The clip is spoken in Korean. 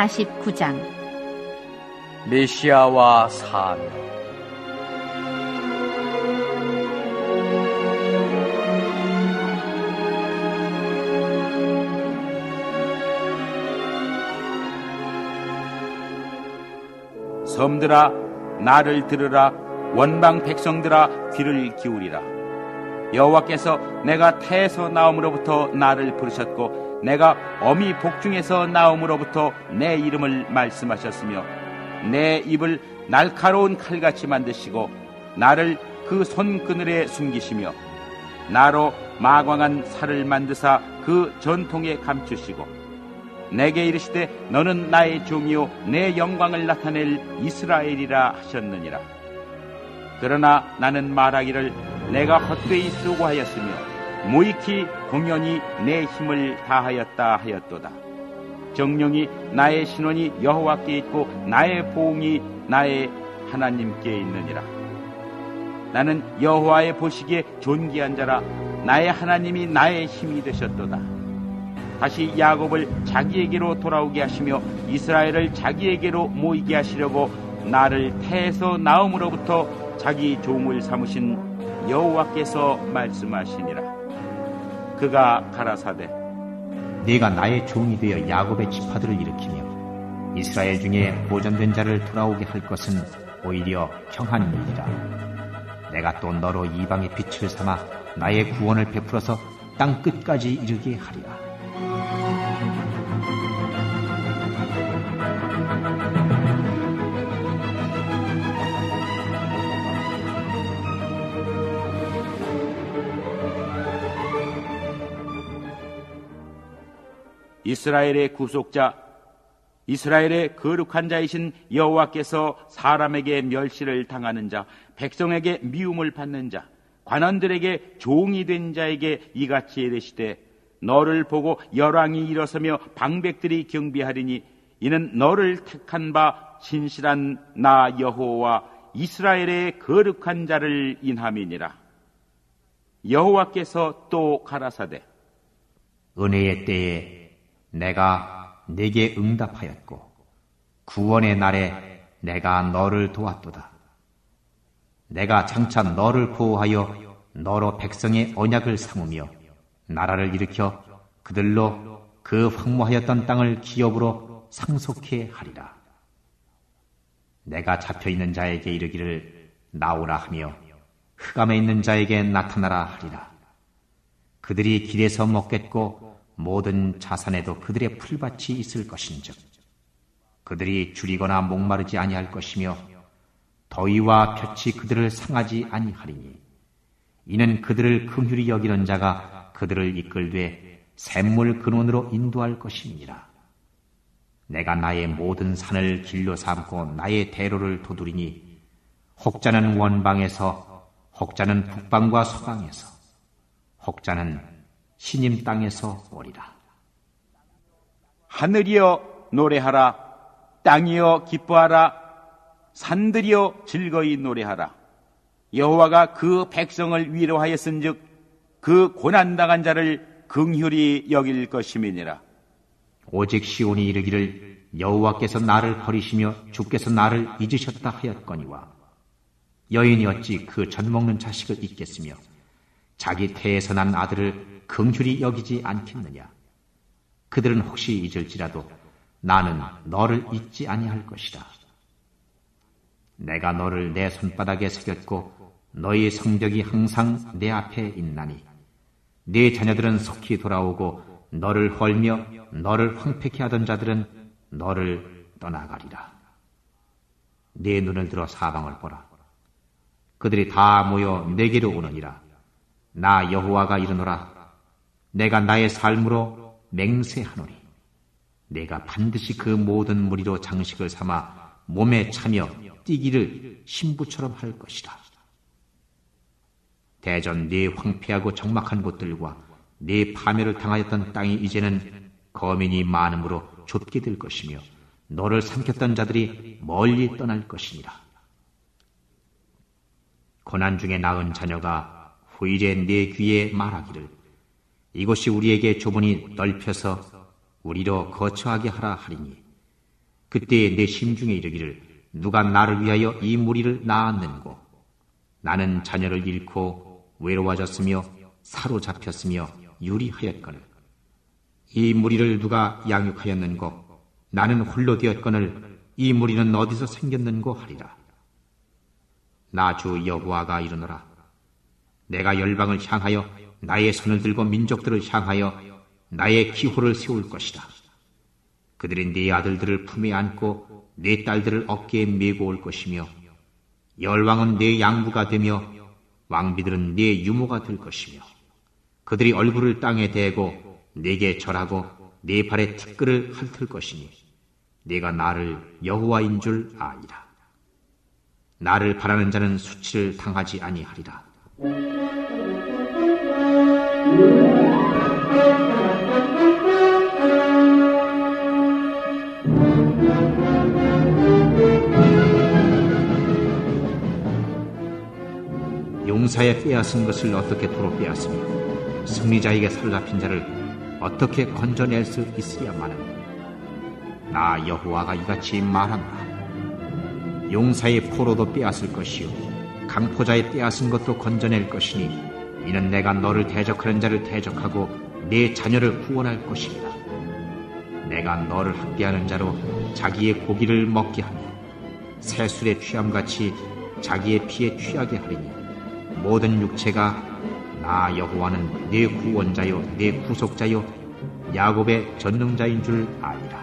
49장 메시아와 사명. 섬들아 나를 들으라. 원방 백성들아 귀를 기울이라. 여호와께서 내가 태에서 나옴으로부터 나를 부르셨고 내가 어미 복중에서 나옴으로부터 내 이름을 말씀하셨으며 내 입을 날카로운 칼같이 만드시고 나를 그 손그늘에 숨기시며 나로 마광한 살을 만드사 그 전통에 감추시고 내게 이르시되 너는 나의 종이요 내 영광을 나타낼 이스라엘이라 하셨느니라. 그러나 나는 말하기를 내가 헛되이 수고하였으며 무익히 공연히 내 힘을 다하였다 하였도다. 정령이 나의 신원이 여호와께 있고 나의 보응이 나의 하나님께 있느니라. 나는 여호와의 보시기에 존귀한 자라. 나의 하나님이 나의 힘이 되셨도다. 다시 야곱을 자기에게로 돌아오게 하시며 이스라엘을 자기에게로 모이게 하시려고 나를 태에서 나옴으로부터 자기 종을 삼으신 여호와께서 말씀하시니라. 그가 가라사대 네가 나의 종이 되어 야곱의 지파들을 일으키며 이스라엘 중에 보존된 자를 돌아오게 할 것은 오히려 경한 일이라. 내가 또 너로 이방의 빛을 삼아 나의 구원을 베풀어서 땅 끝까지 이르게 하리라. 이스라엘의 구속자, 이스라엘의 거룩한 자이신 여호와께서 사람에게 멸시를 당하는 자, 백성에게 미움을 받는 자, 관원들에게 종이 된 자에게 이같이 이르시되 너를 보고 열왕이 일어서며 방백들이 경비하리니 이는 너를 택한 바 신실한 나 여호와 이스라엘의 거룩한 자를 인함이니라. 여호와께서 또 가라사대 은혜의 때에 내가 네게 응답하였고 구원의 날에 내가 너를 도왔도다. 내가 장차 너를 보호하여 너로 백성의 언약을 삼으며 나라를 일으켜 그들로 그 황무하였던 땅을 기업으로 상속해 하리라. 내가 잡혀있는 자에게 이르기를 나오라 하며 흑암에 있는 자에게 나타나라 하리라. 그들이 길에서 먹겠고 모든 자산에도 그들의 풀밭이 있을 것인즉 그들이 줄이거나 목마르지 아니할 것이며 더위와 볕이 그들을 상하지 아니하리니 이는 그들을 긍휼히 여기는 자가 그들을 이끌되 샘물 근원으로 인도할 것이니라. 내가 나의 모든 산을 길로 삼고 나의 대로를 도두리니 혹자는 원방에서 혹자는 북방과 서방에서 혹자는 신임 땅에서 오리라. 하늘이여 노래하라. 땅이여 기뻐하라. 산들이여 즐거이 노래하라. 여호와가 그 백성을 위로하였은즉 그 고난당한 자를 긍휼히 여길 것임이니라. 오직 시온이 이르기를 여호와께서 나를 버리시며 주께서 나를 잊으셨다 하였거니와 여인이 어찌 그 젖먹는 자식을 잊겠으며 자기 태에서 난 아들을 긍휼히 여기지 않겠느냐. 그들은 혹시 잊을지라도 나는 너를 잊지 아니할 것이라. 내가 너를 내 손바닥에 새겼고 너의 성벽이 항상 내 앞에 있나니 네 자녀들은 속히 돌아오고 너를 헐며 너를 황폐케 하던 자들은 너를 떠나가리라. 네 눈을 들어 사방을 보라. 그들이 다 모여 내게로 오느니라. 나 여호와가 이르노라. 내가 나의 삶으로 맹세하노니 내가 반드시 그 모든 무리로 장식을 삼아 몸에 차며 뛰기를 신부처럼 할 것이라. 대전 네 황폐하고 적막한 곳들과 네 파멸을 당하였던 땅이 이제는 거민이 많음으로 좁게 될 것이며 너를 삼켰던 자들이 멀리 떠날 것이니라. 고난 중에 낳은 자녀가 후일에 네 귀에 말하기를 이곳이 우리에게 좁으니 넓혀서 우리로 거처하게 하라 하리니 그때에 내 심중에 이르기를 누가 나를 위하여 이 무리를 낳았는고. 나는 자녀를 잃고 외로워졌으며 사로잡혔으며 유리하였거늘. 이 무리를 누가 양육하였는고. 나는 홀로 되었거늘 이 무리는 어디서 생겼는고 하리라. 나 주 여호와가 이르노라. 내가 열방을 향하여 나의 손을 들고 민족들을 향하여 나의 기호를 세울 것이다. 그들이 네 아들들을 품에 안고 네 딸들을 어깨에 메고 올 것이며 열왕은 네 양부가 되며 왕비들은 네 유모가 될 것이며 그들이 얼굴을 땅에 대고 네게 절하고 네 발에 티끌을 핥을 것이니 네가 나를 여호와인 줄 아니라. 나를 바라는 자는 수치를 당하지 아니하리라. 용사의 빼앗은 것을 어떻게 도로 빼앗으며 승리자에게 사로잡힌 자를 어떻게 건져낼 수 있으랴마는. 나 여호와가 이같이 말하노라. 용사의 포로도 빼앗을 것이요 강포자의 빼앗은 것도 건져낼 것이니 이는 내가 너를 대적하는 자를 대적하고 네 자녀를 구원할 것이니라. 내가 너를 학대하는 자로 자기의 고기를 먹게 하며 새술에 취함같이 자기의 피에 취하게 하리니 모든 육체가 나 여호와는 네 구원자요 네 구속자요 야곱의 전능자인 줄 아니라.